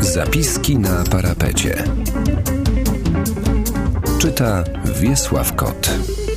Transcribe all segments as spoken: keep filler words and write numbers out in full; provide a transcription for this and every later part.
Zapiski na parapecie. Czyta Wiesław Kot.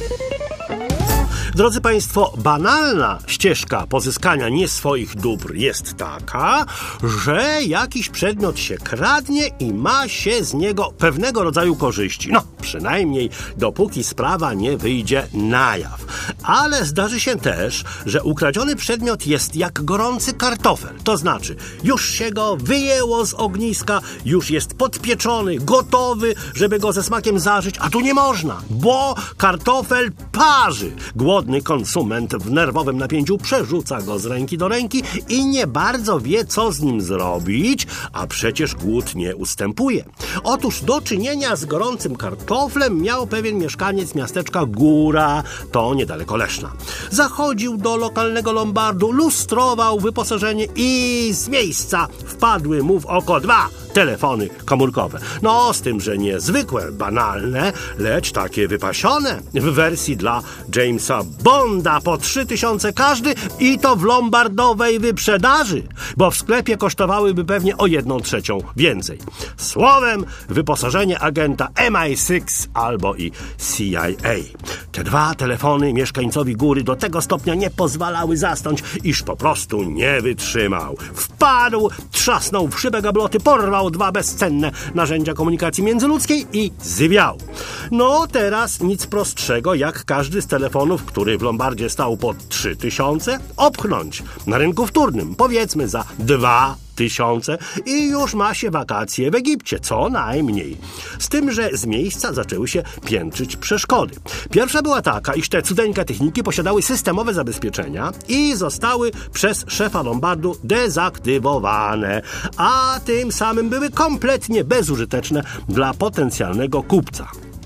Drodzy Państwo, banalna ścieżka pozyskania nieswoich dóbr jest taka, że jakiś przedmiot się kradnie i ma się z niego pewnego rodzaju korzyści. No, przynajmniej dopóki sprawa nie wyjdzie na jaw. Ale zdarzy się też, że ukradziony przedmiot jest jak gorący kartofel. To znaczy, już się go wyjęło z ogniska, już jest podpieczony, gotowy, żeby go ze smakiem zażyć, a tu nie można, bo kartofel parzy. Głodny konsument w nerwowym napięciu przerzuca go z ręki do ręki i nie bardzo wie, co z nim zrobić, a przecież głód nie ustępuje. Otóż do czynienia z gorącym kartoflem miał pewien mieszkaniec miasteczka Góra, to niedaleko Leszna. Zachodził do lokalnego lombardu, lustrował wyposażenie i z miejsca wpadły mu w oko dwa telefony komórkowe. No, z tym, że nie zwykłe, banalne, lecz takie wypasione w wersji dla Jamesa Bonda po trzy tysiące każdy i to w lombardowej wyprzedaży, bo w sklepie kosztowałyby pewnie o jedną trzecią więcej. Słowem, wyposażenie agenta M I sześć albo i C I A. Te dwa telefony mieszkańcowi Góry do tego stopnia nie pozwalały zasnąć, iż po prostu nie wytrzymał. Wpadł, trzasnął w szybę gabloty, porwał dwa bezcenne narzędzia komunikacji międzyludzkiej i zwiał. No teraz nic prostszego, jak każdy z telefonów, który w lombardzie stał po trzy tysiące, opchnąć na rynku wtórnym, powiedzmy za dwa tysiące i już ma się wakacje w Egipcie, co najmniej. Z tym, że z miejsca zaczęły się piętrzyć przeszkody. Pierwsza była taka, iż te cudeńkie techniki posiadały systemowe zabezpieczenia i zostały przez szefa lombardu dezaktywowane, a tym samym były kompletnie bezużyteczne dla potencjalnego kupca.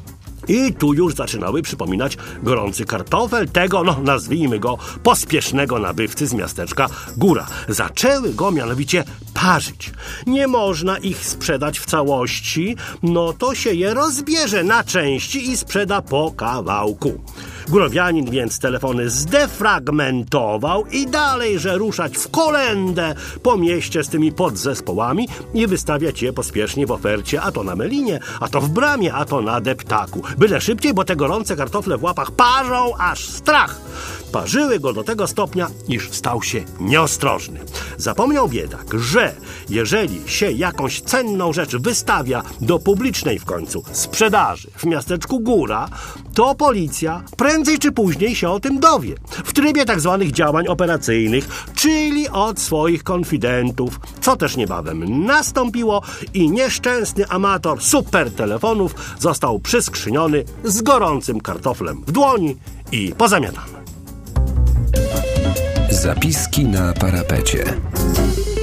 I tu już zaczynały przypominać gorący kartofel tego, no nazwijmy go, pospiesznego nabywcy z miasteczka Góra. Zaczęły go mianowicie parzyć. Nie można ich sprzedać w całości, no to się je rozbierze na części i sprzeda po kawałku. Górowianin więc telefony zdefragmentował i dalej, że ruszać w kolędę po mieście z tymi podzespołami i wystawiać je pospiesznie w ofercie, a to na Melinie, a to w Bramie, a to na Deptaku. Byle szybciej, bo te gorące kartofle w łapach parzą aż strach. Parzyły go do tego stopnia, iż stał się nieostrożny. Zapomniał biedak, że jeżeli się jakąś cenną rzecz wystawia do publicznej w końcu sprzedaży w miasteczku Góra, to policja prędzej czy później się o tym dowie. W trybie tak zwanych działań operacyjnych, czyli od swoich konfidentów, co też niebawem nastąpiło i nieszczęsny amator supertelefonów został przyskrzyniony z gorącym kartoflem w dłoni i pozamiatany. Zapiski na parapecie.